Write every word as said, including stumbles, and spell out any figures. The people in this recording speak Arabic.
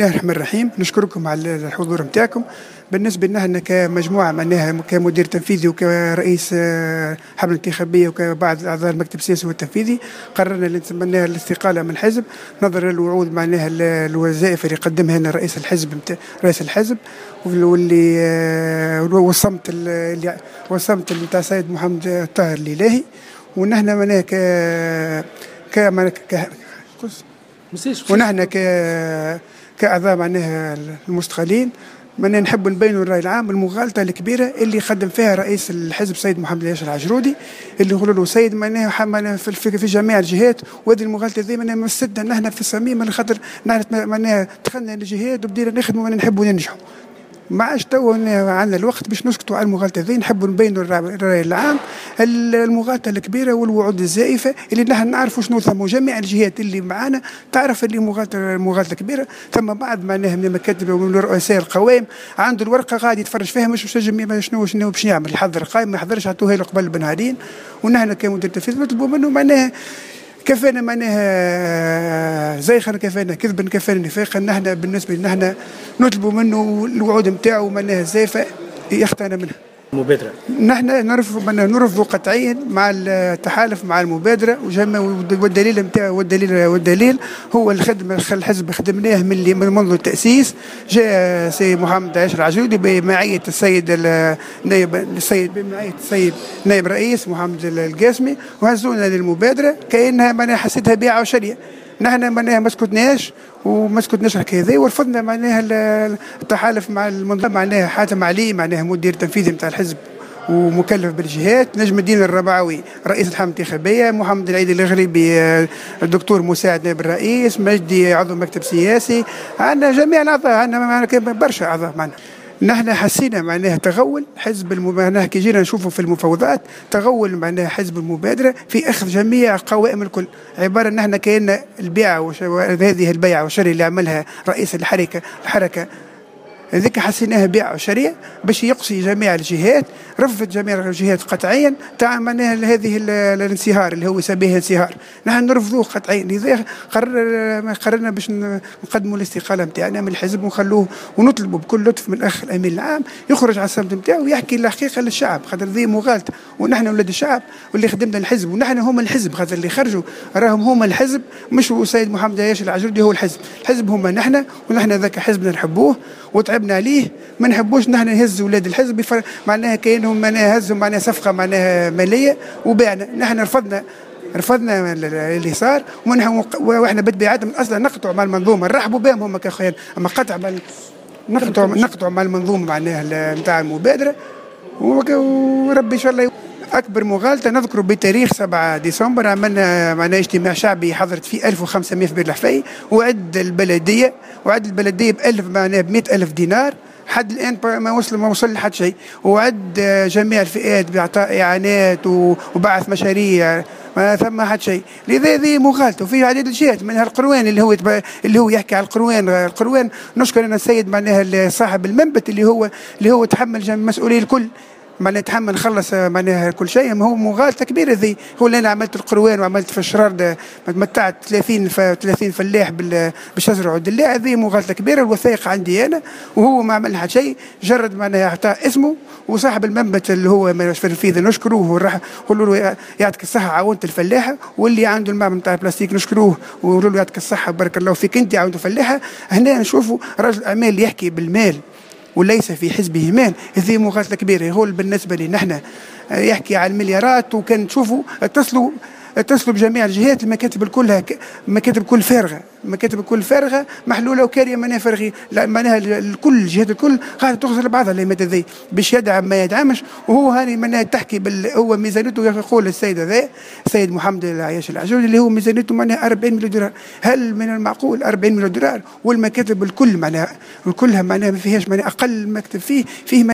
الله الرحمن الرحيم. نشكركم على الحضور نتاعكم. بالنسبه لنا كمجموعه معناها كمدير تنفيذي وكرئيس حمله انتخابيه وكبعض اعضاء المكتب السياسي والتنفيذي، قررنا معناها الاستقاله من الحزب نظرا للوعود معناها الوظائف اللي قدمها لنا رئيس الحزب رئيس الحزب واللي وصمت اللي وصمت نتاع السيد محمد الطاهر الإلهي. ونحن معناها ك ك ك ونحن ك كأعضاء معناها المستقلين معناها نحب نبينوا الرأي العام المغالطة الكبيرة اللي قدم فيها رئيس الحزب سيد محمد الياشر العجرودي، اللي يقولوا له سيد معناها في, في جميع الجهات، وهذه المغالطة ذي معناها مسدنا نحن في الصميم على خاطر نحن معناها دخلنا للجهات وبدينا نخدموا ونحبوا ننجحوا. ما عادش تو عندنا الوقت باش نسكتوا على المغالطه ذي، نحبوا نبينوا الراي العام المغالطه الكبيره والوعود الزائفه اللي نحن نعرفوا شنو ثم، جميع الجهات اللي معانا تعرف اللي مغالطه مغالطه كبيره. ثم بعض معناها من المكاتب ومن رؤساء القوائم عنده الورقه غادي يتفرج فيها مش مسجم شنو شنو باش يعمل، يحضر قائمه ما يحضرش عطوها له قبل بنهارين. ونحن كمدير تنفيذي نطلبوا منه معناها كفانا معناها زيخا كفانا كذبا كفانا نفاقا. نحن بالنسبه لنا نحن نطلبوا منه الوعود نتاعو معناها زائفه يختار منها مبادرة. نحن نرفض نرفض قطعيا مع التحالف مع المبادرة وجمع، والدليل نتاعو والدليل والدليل هو الخدمة الحزب خدمناه من منذ التأسيس. جاء السيد محمد الياشر العجرودي بمعية السيد النائب السيد بمعية السيد نائب رئيس محمد القاسمي وهزونا للمبادرة كأنها معناها حسيتها بيعة وشرية. نحن معناها ما سكتناش وما سكتناش هكذا، ورفضنا معناها التحالف مع المنظمه معناها حاتم علي معناها مدير تنفيذي نتاع الحزب ومكلف بالجهات، نجم الدين الربعوي رئيس الحمله الانتخابيه، محمد العيد الغريبي الدكتور مساعد نائب الرئيس، مجدي عضو مكتب سياسي، عندنا جميع الاعضاء، عندنا برشا اعضاء معنا. نحن حسينا معناها تغول حزب معناها كي جينا نشوفوا في المفاوضات تغول معناها حزب المبادره في اخذ جميع قوائم الكل، عباره ان احنا كاين البيعه وهذه البيعه والشري اللي عملها رئيس الحركه الحركه هذيك حسيناها بيع وشرية باش يقصي جميع الجهات. رفضت جميع الجهات قطعيا تاع معناها هذه الانصهار اللي هو يسميه انصهار، نحن نرفضوه قطعيا. لذا قرر قررنا باش نقدموا الاستقاله نتاعنا من الحزب ونخلوه ونطلبوا بكل لطف من الاخ الامين العام يخرج على الصمت نتاعو ويحكي الحقيقه للشعب، خاطر ذي مغالطه ونحن ولاد الشعب واللي خدمنا الحزب ونحن هما الحزب، خاطر اللي خرجوا راهم هما الحزب مش السيد محمد الياشر العجرودي هو الحزب، الحزب هما نحن ونحن ذاك حزبنا نحبوه وتعبنا عليه، ما نحبوش نحن نهز ولاد الحزب معناها كاينهم معناها هزوا معناها صفقه معناها ماليه وبعنا. نحن رفضنا رفضنا اللي صار واحنا بالطبيعه اصلا نقطعوا مع المنظومه، نرحبوا بهم هم كاخوان، اما قطع مع نقطعوا نقطعوا مع المنظومه معناها نتاع المبادره. وربي ان شاء الله اكبر مغالطه نذكر بتاريخ سبعة ديسمبر عملنا معناها اجتماع شعبي حضرت فيه ألف وخمسمائة في بير الحفاي، وعد البلديه وعد البلديه ب ألف معناها ب مئة ألف دينار، حد الان ما وصل ما وصل لحد شيء، وعد جميع الفئات باعطاء اعانات وبعث مشاريع ما ثم حد شيء. لذا ذي مغالطه وفي عديد الجهات منها القروان اللي هو اللي هو يحكي على القروان. القروان نشكر انا السيد معناها صاحب المنبت اللي هو اللي هو تحمل المسؤوليه الكل، معناها يتحمل خلص معناها كل شيء. ما هو مغالطه كبيره ذي، هو اللي انا عملت القروان وعملت في الشرار متعت ثلاثين ثلاثين فلاح بالشجره والدلاع، هذه مغالطه كبيره. الوثائق عندي انا وهو ما عمل شيء، جرد معناها اعطاه اسمه وصاحب المنبت اللي هو تنفيذي نشكروه وراح قولوا له يعطيك الصحه عاونت الفلاحه، واللي عنده المعمل نتاع البلاستيك نشكروه ونقولوا له يعطيك الصحه بارك الله فيك انت عاونت الفلاحه. هنا نشوفوا رجل اعمال يحكي بالمال وليس في حزبه مال، هذه مغالطه كبيره. هو بالنسبه لي نحن يحكي على المليارات، وكان تشوفوا اتصلوا اتصلوا بجميع الجهات، المكاتب كلها مكاتب كل فارغه، مكاتب كل فارغه محلوله وكاريه معناها فارغين، لا معناها الكل الجهات الكل قاعده تغزل بعضها اللي ذي باش يدعم ما يدعمش. وهو هاني معناها تحكي بال هو ميزانيته يقول السيد هذا السيد محمد الياشر العجرودي اللي هو ميزانيته معناها أربعين مليون دولار، هل من المعقول أربعين مليون دولار والمكاتب الكل معناها كلها معناها ما فيهاش معناها اقل مكتب فيه فيه